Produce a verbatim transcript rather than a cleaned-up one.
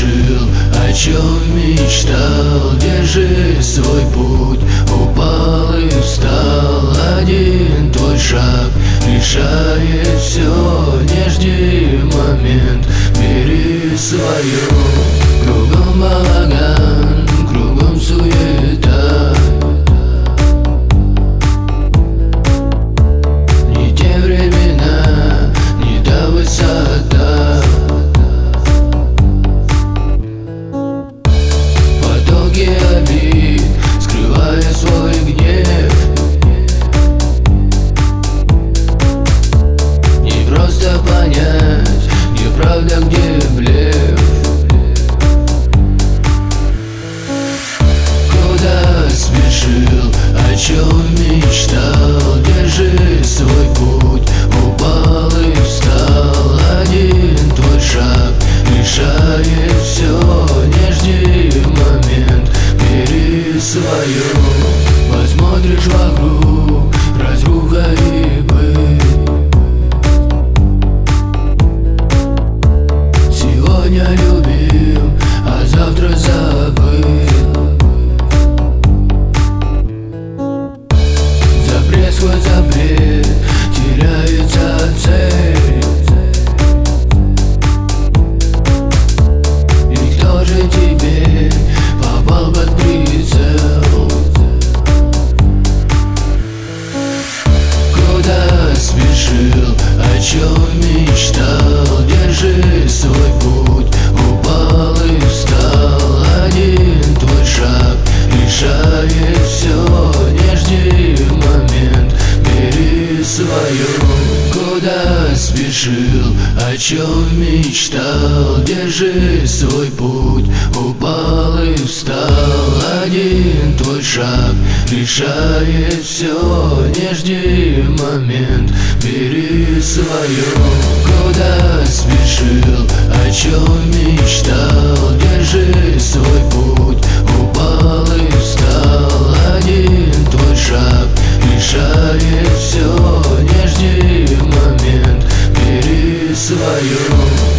спешил, о чем мечтал. Держи свой путь, упал и встал. Один твой шаг решает все. Не жди момент, бери свое. Кругом балаган, кругом суета. Не те времена, не та высота. Потоки обид, скрывая свой гнев. Не просто понять, где правда, где блеф. Куда спешил, о чем мечтал. Держи свой путь, упал и встал. Один твой шаг решает все. Не жди момент, бери свое. Посмотришь вокруг, разруха и быт. Сегодня любим, а завтра забыт. Запрет сквозь запрет, теряется цель. И кто же теперь попал под прицел? Куда спешил, о чем мечтал. Держи свой путь, упал и встал. Один твой шаг решает все. Не жди момент, бери свое. Куда спешил, о чем мечтал. Держи свой путь, упал и встал. Один твой шаг решает все. Не жди момент, бери свое. Куда спешил, о чем мечтал. Держи свой путь, упал и встал. Один твой шаг решает все. Не жди момент, бери свое.